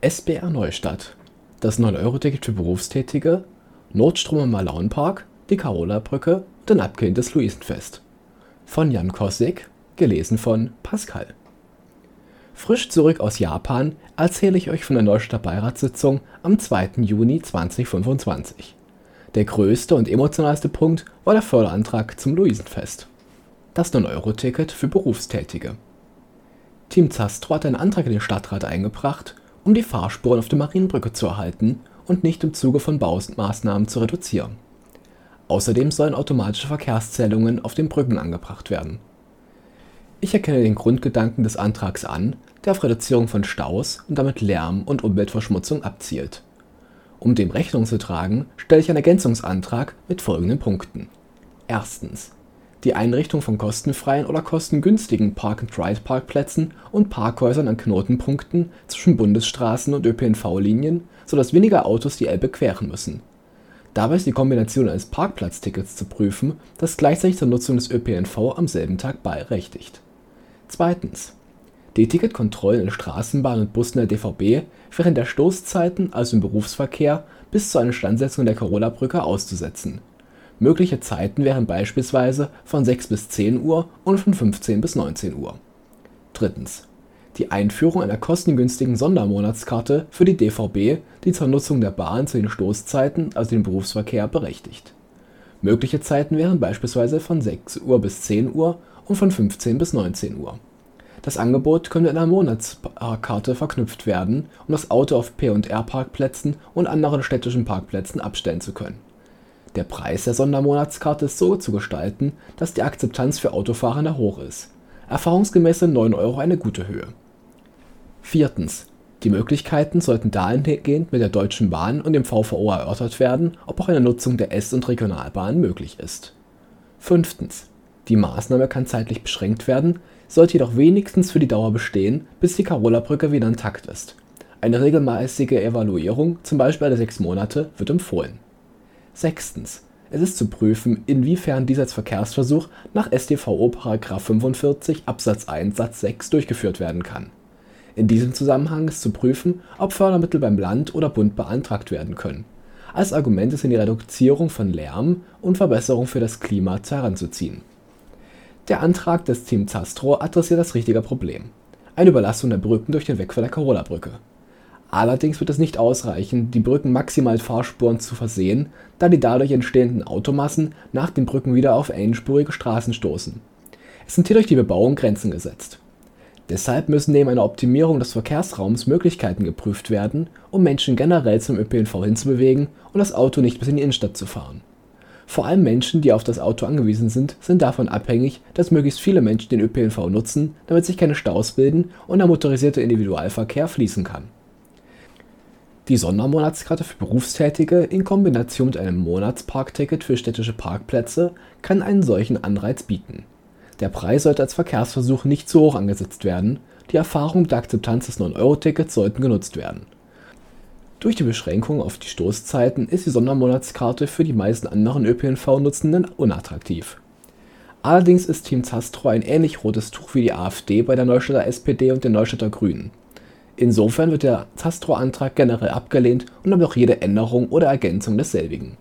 SBR Neustadt, das 9-Euro-Ticket für Berufstätige, Nordstrom im Malauenpark, die Carolabrücke und ein abgelehntes Luisenfest. Von Jan Kossig, gelesen von Pascal. Frisch zurück aus Japan erzähle ich euch von der Neustädter Beiratssitzung am 2. Juni 2025. Der größte und emotionalste Punkt war der Förderantrag zum Luisenfest. Das 9-Euro-Ticket für Berufstätige. Team Zastro hat einen Antrag in den Stadtrat eingebracht, um die Fahrspuren auf der Marienbrücke zu erhalten und nicht im Zuge von Baumaßnahmen zu reduzieren. Außerdem sollen automatische Verkehrszählungen auf den Brücken angebracht werden. Ich erkenne den Grundgedanken des Antrags an, der auf Reduzierung von Staus und damit Lärm- und Umweltverschmutzung abzielt. Um dem Rechnung zu tragen, stelle ich einen Ergänzungsantrag mit folgenden Punkten. Erstens: Die Einrichtung von kostenfreien oder kostengünstigen Park-and-Ride-Parkplätzen und Parkhäusern an Knotenpunkten zwischen Bundesstraßen und ÖPNV-Linien, sodass weniger Autos die Elbe queren müssen. Dabei ist die Kombination eines Parkplatztickets zu prüfen, das gleichzeitig zur Nutzung des ÖPNV am selben Tag berechtigt. Zweitens: Die Ticketkontrollen in Straßenbahnen und Bussen der DVB während der Stoßzeiten, also im Berufsverkehr, bis zur Instandsetzung der Carolabrücke auszusetzen. Mögliche Zeiten wären beispielsweise von 6 bis 10 Uhr und von 15 bis 19 Uhr. Drittens: Die Einführung einer kostengünstigen Sondermonatskarte für die DVB, die zur Nutzung der Bahn zu den Stoßzeiten, also dem Berufsverkehr, berechtigt. Mögliche Zeiten wären beispielsweise von 6 Uhr bis 10 Uhr und von 15 bis 19 Uhr. Das Angebot könnte in einer Monatskarte verknüpft werden, um das Auto auf P&R-Parkplätzen und anderen städtischen Parkplätzen abstellen zu können. Der Preis der Sondermonatskarte ist so zu gestalten, dass die Akzeptanz für Autofahrende hoch ist. Erfahrungsgemäß sind 9 Euro eine gute Höhe. Viertens: Die Möglichkeiten sollten dahingehend mit der Deutschen Bahn und dem VVO erörtert werden, ob auch eine Nutzung der S- und Regionalbahnen möglich ist. Fünftens: Die Maßnahme kann zeitlich beschränkt werden, sollte jedoch wenigstens für die Dauer bestehen, bis die Carolabrücke wieder intakt ist. Eine regelmäßige Evaluierung, zum Beispiel alle 6 Monate, wird empfohlen. Sechstens: Es ist zu prüfen, inwiefern dieser als Verkehrsversuch nach StVO § 45 Absatz 1 Satz 6 durchgeführt werden kann. In diesem Zusammenhang ist zu prüfen, ob Fördermittel beim Land oder Bund beantragt werden können. Als Argument ist in die Reduzierung von Lärm und Verbesserung für das Klima heranzuziehen. Der Antrag des Team Zastro adressiert das richtige Problem: eine Überlastung der Brücken durch den Wegfall der Carolabrücke. Allerdings wird es nicht ausreichen, die Brücken maximal mit Fahrspuren zu versehen, da die dadurch entstehenden Automassen nach den Brücken wieder auf einspurige Straßen stoßen. Es sind hier durch die Bebauung Grenzen gesetzt. Deshalb müssen neben einer Optimierung des Verkehrsraums Möglichkeiten geprüft werden, um Menschen generell zum ÖPNV hinzubewegen und das Auto nicht bis in die Innenstadt zu fahren. Vor allem Menschen, die auf das Auto angewiesen sind davon abhängig, dass möglichst viele Menschen den ÖPNV nutzen, damit sich keine Staus bilden und der motorisierte Individualverkehr fließen kann. Die Sondermonatskarte für Berufstätige in Kombination mit einem Monatsparkticket für städtische Parkplätze kann einen solchen Anreiz bieten. Der Preis sollte als Verkehrsversuch nicht zu hoch angesetzt werden, die Erfahrungen mit der Akzeptanz des 9-Euro-Tickets sollten genutzt werden. Durch die Beschränkung auf die Stoßzeiten ist die Sondermonatskarte für die meisten anderen ÖPNV-Nutzenden unattraktiv. Allerdings ist Team Zastro ein ähnlich rotes Tuch wie die AfD bei der Neustädter SPD und den Neustädter Grünen. Insofern wird der Zastro-Antrag generell abgelehnt und damit auch jede Änderung oder Ergänzung desselbigen.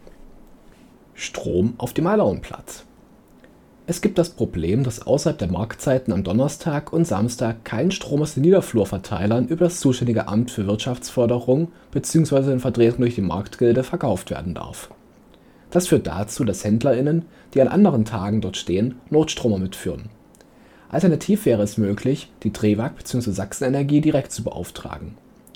Strom auf dem Malauenplatz. Es gibt das Problem, dass außerhalb der Marktzeiten am Donnerstag und Samstag kein Strom aus den Niederflurverteilern über das zuständige Amt für Wirtschaftsförderung bzw. in Vertretung durch die Marktgilde verkauft werden darf. Das führt dazu, dass HändlerInnen, die an anderen Tagen dort stehen, Notstromer mitführen. Alternativ wäre es möglich, die Drewag bzw. Sachsenenergie direkt zu beauftragen.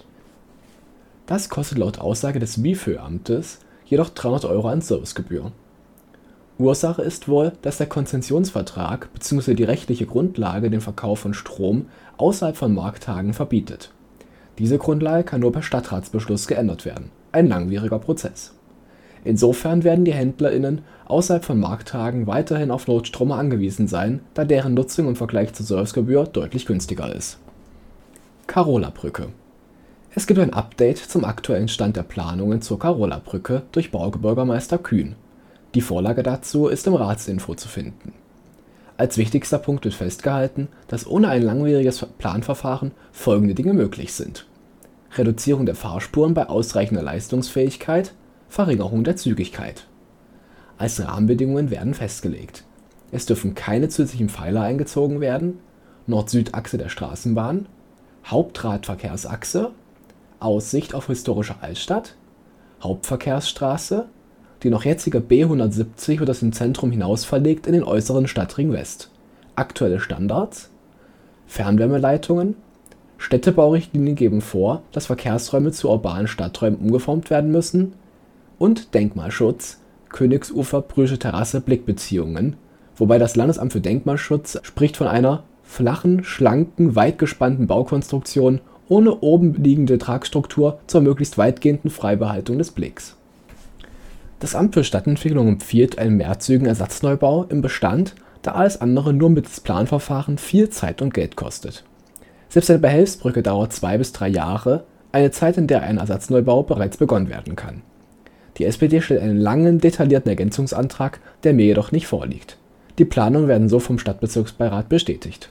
Das kostet laut Aussage des BIfÖ-Amtes jedoch 300 Euro an Servicegebühr. Ursache ist wohl, dass der Konzessionsvertrag bzw. die rechtliche Grundlage den Verkauf von Strom außerhalb von Markttagen verbietet. Diese Grundlage kann nur per Stadtratsbeschluss geändert werden, ein langwieriger Prozess. Insofern werden die HändlerInnen außerhalb von Markttagen weiterhin auf Notstromer angewiesen sein, da deren Nutzung im Vergleich zur Servicegebühr deutlich günstiger ist. Carolabrücke. Es gibt ein Update zum aktuellen Stand der Planungen zur Carolabrücke durch Baubürgermeister Kühn. Die Vorlage dazu ist im Ratsinfo zu finden. Als wichtigster Punkt wird festgehalten, dass ohne ein langwieriges Planverfahren folgende Dinge möglich sind. Reduzierung der Fahrspuren bei ausreichender Leistungsfähigkeit, Verringerung der Zügigkeit. Als Rahmenbedingungen werden festgelegt: Es dürfen keine zusätzlichen Pfeiler eingezogen werden, Nord-Süd-Achse der Straßenbahn, Hauptradverkehrsachse, Aussicht auf historische Altstadt, Hauptverkehrsstraße, die noch jetzige B 170 wird aus dem Zentrum hinaus verlegt in den äußeren Stadtring West, aktuelle Standards, Fernwärmeleitungen. Städtebaurichtlinien geben vor, dass Verkehrsräume zu urbanen Stadträumen umgeformt werden müssen, und Denkmalschutz, Königsufer, Brüsche Terrasse, Blickbeziehungen, wobei das Landesamt für Denkmalschutz spricht von einer flachen, schlanken, weit gespannten Baukonstruktion ohne oben liegende Tragstruktur zur möglichst weitgehenden Freibehaltung des Blicks. Das Amt für Stadtentwicklung empfiehlt einen mehrzügigen Ersatzneubau im Bestand, da alles andere nur mittels Planverfahren viel Zeit und Geld kostet. Selbst eine Behelfsbrücke dauert 2 bis 3 Jahre, eine Zeit, in der ein Ersatzneubau bereits begonnen werden kann. Die SPD stellt einen langen, detaillierten Ergänzungsantrag, der mir jedoch nicht vorliegt. Die Planungen werden so vom Stadtbezirksbeirat bestätigt.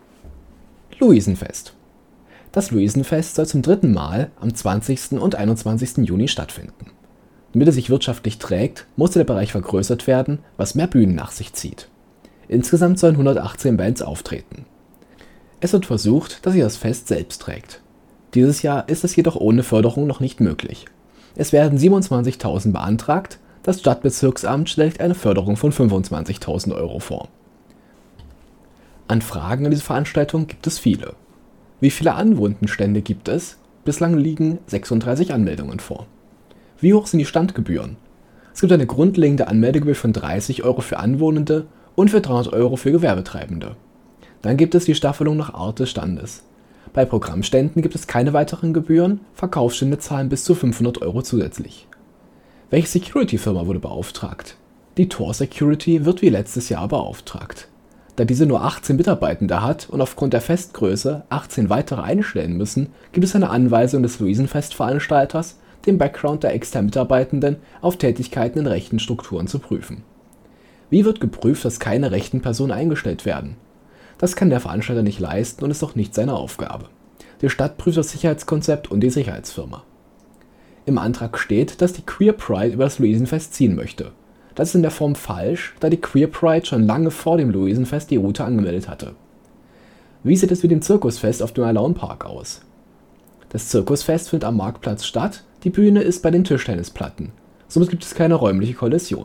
Luisenfest. Das Luisenfest soll zum 3. Mal am 20. und 21. Juni stattfinden. Damit es sich wirtschaftlich trägt, musste der Bereich vergrößert werden, was mehr Bühnen nach sich zieht. Insgesamt sollen 118 Bands auftreten. Es wird versucht, dass sich das Fest selbst trägt. Dieses Jahr ist es jedoch ohne Förderung noch nicht möglich. Es werden 27.000 beantragt, das Stadtbezirksamt schlägt eine Förderung von 25.000 Euro vor. Anfragen an diese Veranstaltung gibt es viele. Wie viele Anwohnenstände gibt es? Bislang liegen 36 Anmeldungen vor. Wie hoch sind die Standgebühren? Es gibt eine grundlegende Anmeldegebühr von 30 Euro für Anwohnende und für 300 Euro für Gewerbetreibende. Dann gibt es die Staffelung nach Art des Standes. Bei Programmständen gibt es keine weiteren Gebühren, Verkaufsstände zahlen bis zu 500 Euro zusätzlich. Welche Security-Firma wurde beauftragt? Die Tor Security wird wie letztes Jahr beauftragt. Da diese nur 18 Mitarbeitende hat und aufgrund der Festgröße 18 weitere einstellen müssen, gibt es eine Anweisung des Luisenfest-Veranstalters, den Background der externen Mitarbeitenden auf Tätigkeiten in rechten Strukturen zu prüfen. Wie wird geprüft, dass keine rechten Personen eingestellt werden? Das kann der Veranstalter nicht leisten und ist auch nicht seine Aufgabe. Die Stadt prüft das Sicherheitskonzept und die Sicherheitsfirma. Im Antrag steht, dass die Queer Pride über das Luisenfest ziehen möchte. Das ist in der Form falsch, da die Queer Pride schon lange vor dem Luisenfest die Route angemeldet hatte. Wie sieht es mit dem Zirkusfest auf dem Alaunpark aus? Das Zirkusfest findet am Marktplatz statt, die Bühne ist bei den Tischtennisplatten. Somit gibt es keine räumliche Kollision.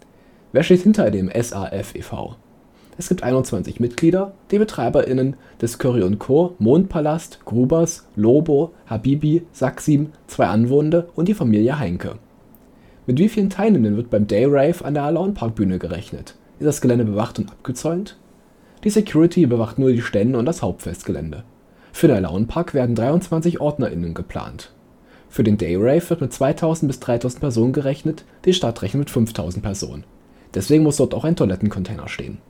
Wer steht hinter dem SAF e.V.? Es gibt 21 Mitglieder, die BetreiberInnen des Curry & Co., Mondpalast, Grubers, Lobo, Habibi, Saxim, 2 Anwohner und die Familie Heinke. Mit wie vielen Teilnehmenden wird beim Day Rave an der Alaunpark-Bühne gerechnet? Ist das Gelände bewacht und abgezäunt? Die Security bewacht nur die Stände und das Hauptfestgelände. Für den Alaunpark werden 23 OrdnerInnen geplant. Für den Day Rave wird mit 2000 bis 3000 Personen gerechnet, die Stadt rechnet mit 5000 Personen. Deswegen muss dort auch ein Toilettencontainer stehen.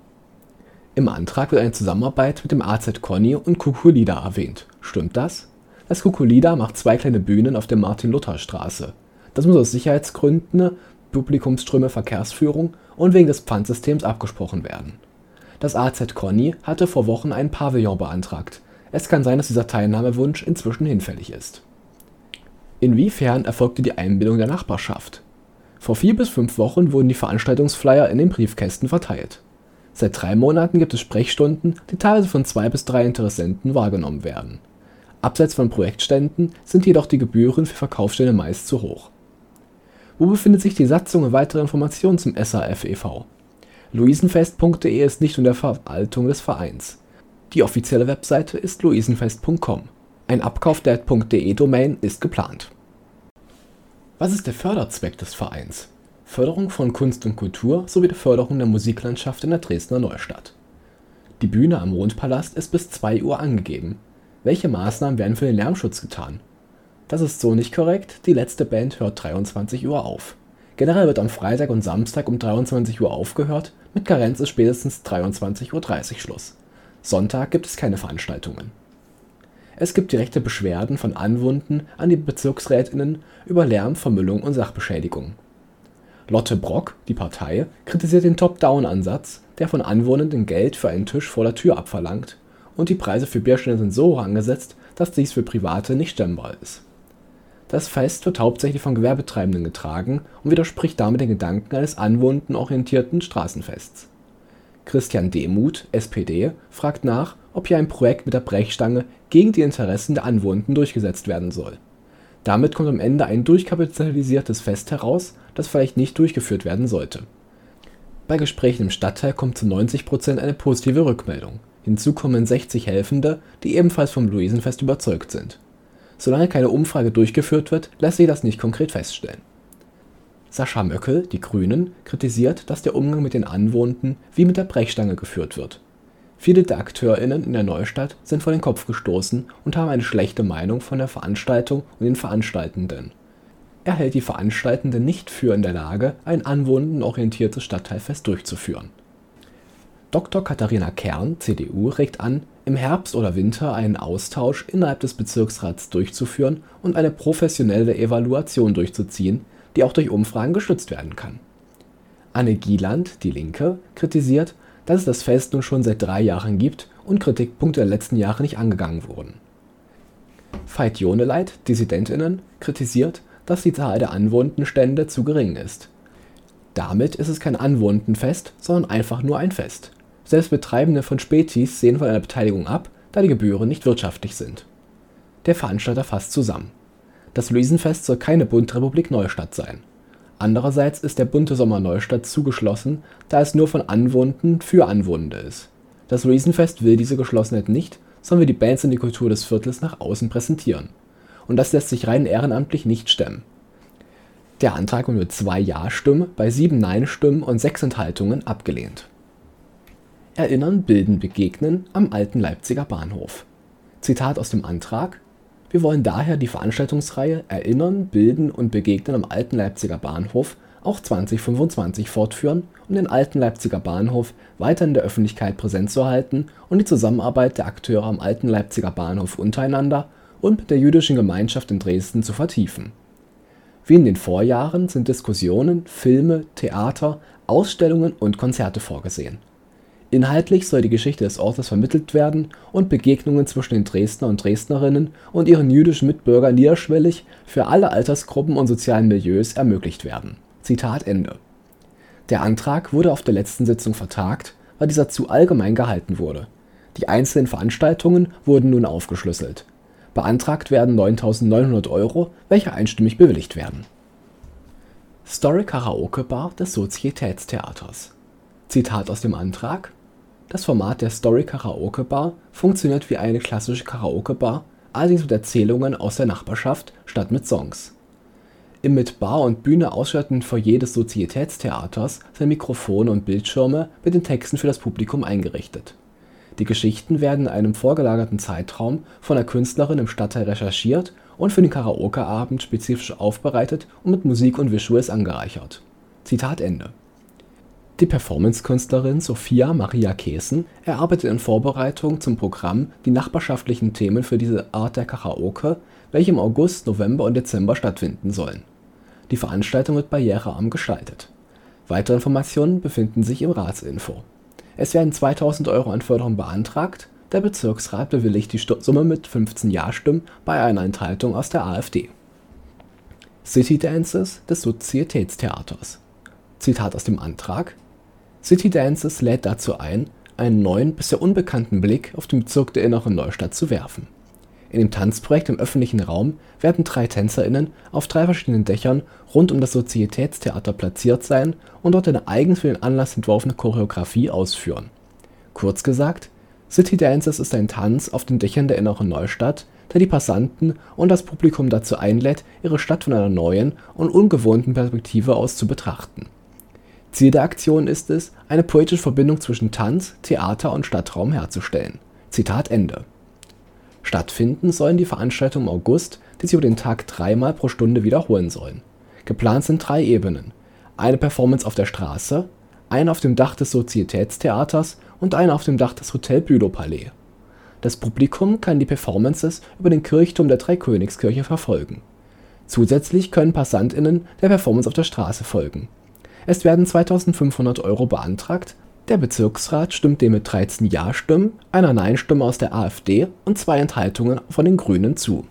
Im Antrag wird eine Zusammenarbeit mit dem AZ Conny und Kukulida erwähnt. Stimmt das? Das Kukulida macht 2 kleine Bühnen auf der Martin-Luther-Straße. Das muss aus Sicherheitsgründen, Publikumsströme, Verkehrsführung und wegen des Pfandsystems abgesprochen werden. Das AZ Conny hatte vor Wochen einen Pavillon beantragt. Es kann sein, dass dieser Teilnahmewunsch inzwischen hinfällig ist. Inwiefern erfolgte die Einbindung der Nachbarschaft? Vor 4 bis 5 Wochen wurden die Veranstaltungsflyer in den Briefkästen verteilt. Seit 3 Monaten gibt es Sprechstunden, die teilweise von 2 bis 3 Interessenten wahrgenommen werden. Abseits von Projektständen sind jedoch die Gebühren für Verkaufsstände meist zu hoch. Wo befindet sich die Satzung und weitere Informationen zum SAF e.V.? Luisenfest.de ist nicht unter Verwaltung des Vereins. Die offizielle Webseite ist luisenfest.com. Ein Abkauf der .de-Domain ist geplant. Was ist der Förderzweck des Vereins? Förderung von Kunst und Kultur sowie die Förderung der Musiklandschaft in der Dresdner Neustadt. Die Bühne am Mondpalast ist bis 2 Uhr angegeben. Welche Maßnahmen werden für den Lärmschutz getan? Das ist so nicht korrekt, die letzte Band hört 23 Uhr auf. Generell wird am Freitag und Samstag um 23 Uhr aufgehört, mit Karenz ist spätestens 23:30 Uhr Schluss. Sonntag gibt es keine Veranstaltungen. Es gibt direkte Beschwerden von Anwohnern an die BezirksrätInnen über Lärm, Vermüllung und Sachbeschädigung. Lotte Brock, die Partei, kritisiert den Top-Down-Ansatz, der von Anwohnenden Geld für einen Tisch vor der Tür abverlangt, und die Preise für Bierstände sind so hoch angesetzt, dass dies für Private nicht stemmbar ist. Das Fest wird hauptsächlich von Gewerbetreibenden getragen und widerspricht damit den Gedanken eines anwohnenorientierten Straßenfests. Christian Demuth, SPD, fragt nach, ob hier ein Projekt mit der Brechstange gegen die Interessen der Anwohnenden durchgesetzt werden soll. Damit kommt am Ende ein durchkapitalisiertes Fest heraus, das vielleicht nicht durchgeführt werden sollte. Bei Gesprächen im Stadtteil kommt zu 90% eine positive Rückmeldung. Hinzu kommen 60 Helfende, die ebenfalls vom Luisenfest überzeugt sind. Solange keine Umfrage durchgeführt wird, lässt sich das nicht konkret feststellen. Sascha Möckel, die Grünen, kritisiert, dass der Umgang mit den Anwohnenden wie mit der Brechstange geführt wird. Viele der AkteurInnen in der Neustadt sind vor den Kopf gestoßen und haben eine schlechte Meinung von der Veranstaltung und den Veranstaltenden. Er hält die Veranstaltenden nicht für in der Lage, ein anwohnendenorientiertes Stadtteilfest durchzuführen. Dr. Katharina Kern, CDU, regt an, im Herbst oder Winter einen Austausch innerhalb des Bezirksrats durchzuführen und eine professionelle Evaluation durchzuziehen, die auch durch Umfragen gestützt werden kann. Anne Gieland, die Linke, kritisiert, dass es das Fest nun schon seit 3 Jahren gibt und Kritikpunkte der letzten Jahre nicht angegangen wurden. Veit Joneleit, DissidentInnen, kritisiert, dass die Zahl der Anwohnendenstände zu gering ist. Damit ist es kein Anwohnendenfest, sondern einfach nur ein Fest. Selbst Betreibende von Spätis sehen von einer Beteiligung ab, da die Gebühren nicht wirtschaftlich sind. Der Veranstalter fasst zusammen. Das Luisenfest soll keine Bundesrepublik Neustadt sein. Andererseits ist der Bunte Sommer Neustadt zugeschlossen, da es nur von Anwohnenden für Anwohnende ist. Das Luisenfest will diese Geschlossenheit nicht, sondern will die Bands und die Kultur des Viertels nach außen präsentieren. Und das lässt sich rein ehrenamtlich nicht stemmen. Der Antrag wurde mit 2 Ja-Stimmen bei 7 Nein-Stimmen und 6 Enthaltungen abgelehnt. Erinnern, bilden, begegnen am alten Leipziger Bahnhof. Zitat aus dem Antrag: Wir wollen daher die Veranstaltungsreihe Erinnern, bilden und begegnen am alten Leipziger Bahnhof auch 2025 fortführen, um den alten Leipziger Bahnhof weiter in der Öffentlichkeit präsent zu halten und die Zusammenarbeit der Akteure am alten Leipziger Bahnhof untereinander und mit der jüdischen Gemeinschaft in Dresden zu vertiefen. Wie in den Vorjahren sind Diskussionen, Filme, Theater, Ausstellungen und Konzerte vorgesehen. Inhaltlich soll die Geschichte des Ortes vermittelt werden und Begegnungen zwischen den Dresdner und Dresdnerinnen und ihren jüdischen Mitbürgern niederschwellig für alle Altersgruppen und sozialen Milieus ermöglicht werden. Zitat Ende. Der Antrag wurde auf der letzten Sitzung vertagt, weil dieser zu allgemein gehalten wurde. Die einzelnen Veranstaltungen wurden nun aufgeschlüsselt. Beantragt werden 9.900 €, welche einstimmig bewilligt werden. Story Karaoke Bar des Sozietätstheaters. Zitat aus dem Antrag: Das Format der Story Karaoke Bar funktioniert wie eine klassische Karaoke-Bar, allerdings mit Erzählungen aus der Nachbarschaft statt mit Songs. Im mit Bar und Bühne ausgestatteten Foyer des Sozietätstheaters sind Mikrofone und Bildschirme mit den Texten für das Publikum eingerichtet. Die Geschichten werden in einem vorgelagerten Zeitraum von der Künstlerin im Stadtteil recherchiert und für den Karaoke-Abend spezifisch aufbereitet und mit Musik und Visuals angereichert. Zitat Ende. Die Performance-Künstlerin Sophia Maria Kesen erarbeitet in Vorbereitung zum Programm die nachbarschaftlichen Themen für diese Art der Karaoke, welche im August, November und Dezember stattfinden sollen. Die Veranstaltung wird barrierearm gestaltet. Weitere Informationen befinden sich im Ratsinfo. Es werden 2.000 € an Förderung beantragt, der Bezirksrat bewilligt die Summe mit 15 Ja-Stimmen bei einer Enthaltung aus der AfD. City Dances des Sozietätstheaters. Zitat aus dem Antrag: City Dances lädt dazu ein, einen neuen, bisher unbekannten Blick auf den Bezirk der Inneren Neustadt zu werfen. In dem Tanzprojekt im öffentlichen Raum werden 3 TänzerInnen auf 3 verschiedenen Dächern rund um das Sozietätstheater platziert sein und dort eine eigens für den Anlass entworfene Choreografie ausführen. Kurz gesagt, City Dances ist ein Tanz auf den Dächern der Inneren Neustadt, der die Passanten und das Publikum dazu einlädt, ihre Stadt von einer neuen und ungewohnten Perspektive aus zu betrachten. Ziel der Aktion ist es, eine poetische Verbindung zwischen Tanz, Theater und Stadtraum herzustellen. Zitat Ende. Stattfinden sollen die Veranstaltungen im August, die sich über den Tag 3-mal pro Stunde wiederholen sollen. Geplant sind 3 Ebenen: eine Performance auf der Straße, eine auf dem Dach des Sozietätstheaters und eine auf dem Dach des Hotel Bülow-Palais. Das Publikum kann die Performances über den Kirchturm der Dreikönigskirche verfolgen. Zusätzlich können PassantInnen der Performance auf der Straße folgen. Es werden 2.500 € beantragt, Der Bezirksrat stimmte dem mit 13 Ja-Stimmen, einer Nein-Stimme aus der AfD und 2 Enthaltungen von den Grünen zu.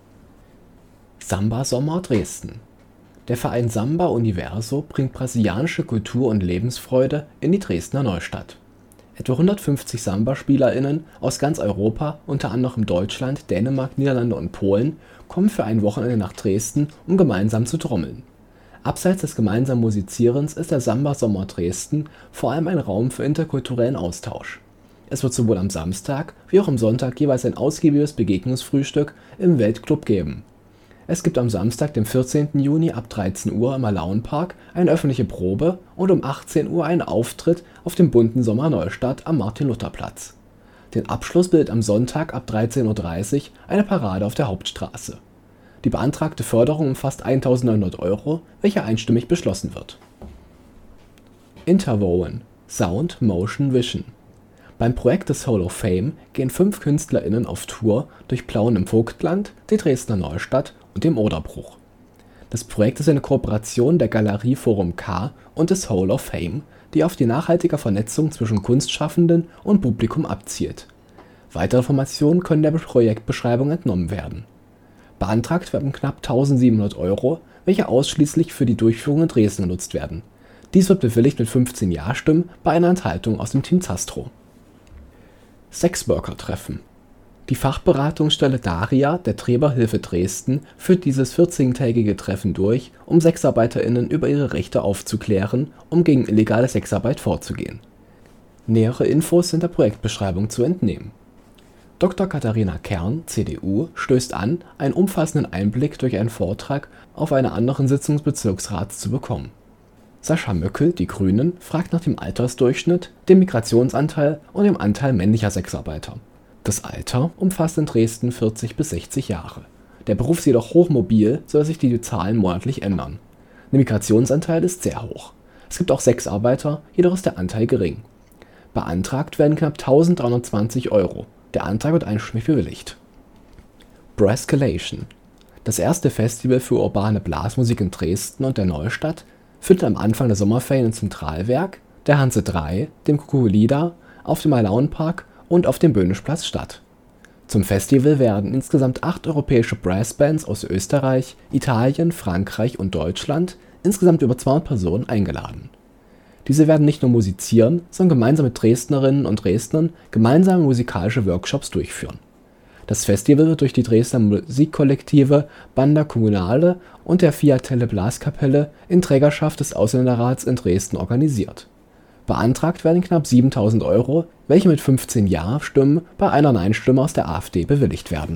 Samba Sommer Dresden. Der Verein Samba Universo bringt brasilianische Kultur und Lebensfreude in die Dresdner Neustadt. Etwa 150 Samba-SpielerInnen aus ganz Europa, unter anderem Deutschland, Dänemark, Niederlande und Polen, kommen für ein Wochenende nach Dresden, um gemeinsam zu trommeln. Abseits des gemeinsamen Musizierens ist der Samba Sommer Dresden vor allem ein Raum für interkulturellen Austausch. Es wird sowohl am Samstag wie auch am Sonntag jeweils ein ausgiebiges Begegnungsfrühstück im Weltclub geben. Es gibt am Samstag, dem 14. Juni ab 13 Uhr im Alaunpark eine öffentliche Probe und um 18 Uhr einen Auftritt auf dem bunten Sommer Neustadt am Martin-Luther-Platz. Den Abschluss bildet am Sonntag ab 13:30 Uhr eine Parade auf der Hauptstraße. Die beantragte Förderung umfasst 1.900 €, welche einstimmig beschlossen wird. Interwoven – Sound, Motion, Vision. Beim Projekt des Hall of Fame gehen 5 KünstlerInnen auf Tour durch Plauen im Vogtland, die Dresdner Neustadt und dem Oderbruch. Das Projekt ist eine Kooperation der Galerie Forum K und des Hall of Fame, die auf die nachhaltige Vernetzung zwischen Kunstschaffenden und Publikum abzielt. Weitere Informationen können der Projektbeschreibung entnommen werden. Beantragt werden knapp 1.700 €, welche ausschließlich für die Durchführung in Dresden genutzt werden. Dies wird bewilligt mit 15 Ja-Stimmen bei einer Enthaltung aus dem Team Zastro. Sexworker-Treffen. Die Fachberatungsstelle Daria der Trägerhilfe Dresden führt dieses 14-tägige Treffen durch, um SexarbeiterInnen über ihre Rechte aufzuklären, um gegen illegale Sexarbeit vorzugehen. Nähere Infos sind der Projektbeschreibung zu entnehmen. Dr. Katharina Kern, CDU, stößt an, einen umfassenden Einblick durch einen Vortrag auf einer anderen Sitzung des Bezirksrats zu bekommen. Sascha Möckel, die Grünen, fragt nach dem Altersdurchschnitt, dem Migrationsanteil und dem Anteil männlicher Sexarbeiter. Das Alter umfasst in Dresden 40 bis 60 Jahre. Der Beruf ist jedoch hochmobil, sodass sich die Zahlen monatlich ändern. Der Migrationsanteil ist sehr hoch. Es gibt auch Sexarbeiter, jedoch ist der Anteil gering. Beantragt werden knapp 1.320 €. Der Antrag wird einstimmig bewilligt. Brascalation. Das erste Festival für urbane Blasmusik in Dresden und der Neustadt findet am Anfang der Sommerferien im Zentralwerk, der Hanse 3, dem Kukulida, auf dem Alaunpark und auf dem Böhnischplatz statt. Zum Festival werden insgesamt 8 europäische Brassbands aus Österreich, Italien, Frankreich und Deutschland, insgesamt über 200 Personen, eingeladen. Diese werden nicht nur musizieren, sondern gemeinsam mit Dresdnerinnen und Dresdnern gemeinsame musikalische Workshops durchführen. Das Festival wird durch die Dresdner Musikkollektive Banda Comunale und der Fiatelle Blaskapelle in Trägerschaft des Ausländerrats in Dresden organisiert. Beantragt werden knapp 7.000 €, welche mit 15 Ja-Stimmen bei einer Nein-Stimme aus der AfD bewilligt werden.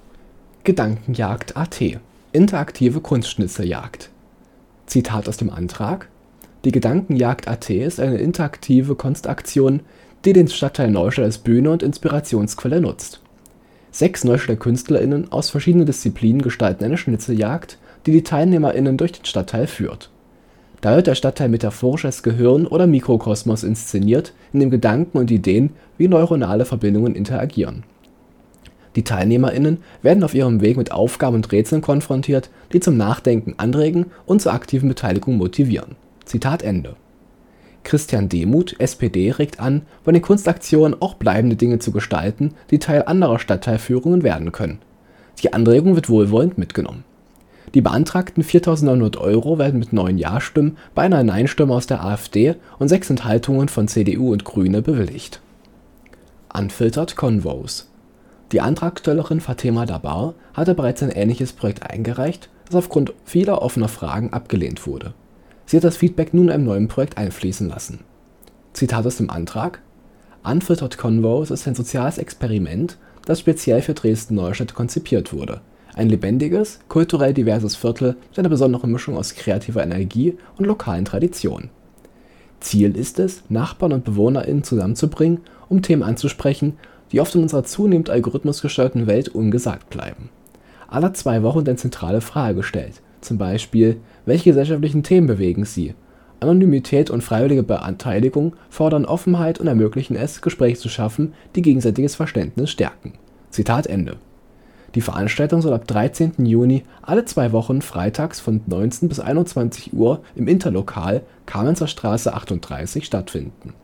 Gedankenjagd.at – Interaktive Kunstschnitzeljagd. Zitat aus dem Antrag: Die Gedankenjagd.at ist eine interaktive Kunstaktion, die den Stadtteil Neustadt als Bühne und Inspirationsquelle nutzt. 6 Neustädter KünstlerInnen aus verschiedenen Disziplinen gestalten eine Schnitzeljagd, die die TeilnehmerInnen durch den Stadtteil führt. Da wird der Stadtteil metaphorisch als Gehirn oder Mikrokosmos inszeniert, in dem Gedanken und Ideen wie neuronale Verbindungen interagieren. Die TeilnehmerInnen werden auf ihrem Weg mit Aufgaben und Rätseln konfrontiert, die zum Nachdenken anregen und zur aktiven Beteiligung motivieren. Zitat Ende. Christian Demuth, SPD, regt an, bei den Kunstaktionen auch bleibende Dinge zu gestalten, die Teil anderer Stadtteilführungen werden können. Die Anregung wird wohlwollend mitgenommen. Die beantragten 4.900 € werden mit 9 Ja-Stimmen bei einer Nein-Stimme aus der AfD und 6 Enthaltungen von CDU und Grüne bewilligt. Unfiltered Convos. Die Antragstellerin Fatema Dabar hatte bereits ein ähnliches Projekt eingereicht, das aufgrund vieler offener Fragen abgelehnt wurde. Sie hat das Feedback nun in einem neuen Projekt einfließen lassen. Zitat aus dem Antrag: Unfiltered Convos ist ein soziales Experiment, das speziell für Dresden-Neustadt konzipiert wurde. Ein lebendiges, kulturell diverses Viertel mit einer besonderen Mischung aus kreativer Energie und lokalen Traditionen. Ziel ist es, Nachbarn und BewohnerInnen zusammenzubringen, um Themen anzusprechen, die oft in unserer zunehmend algorithmusgesteuerten Welt ungesagt bleiben. Alle 2 Wochen wird eine zentrale Frage gestellt, zum Beispiel: Welche gesellschaftlichen Themen bewegen Sie? Anonymität und freiwillige Beteiligung fordern Offenheit und ermöglichen es, Gespräche zu schaffen, die gegenseitiges Verständnis stärken. Zitat Ende. Die Veranstaltung soll ab 13. Juni alle 2 Wochen freitags von 19 bis 21 Uhr im Interlokal Kamenzer Straße 38 stattfinden.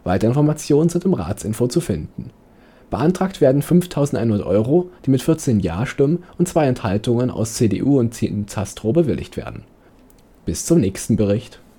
Weitere Informationen sind im Ratsinfo zu finden. Beantragt werden 5.100 €, die mit 14 Ja-Stimmen und 2 Enthaltungen aus CDU und Zastro bewilligt werden. Bis zum nächsten Bericht.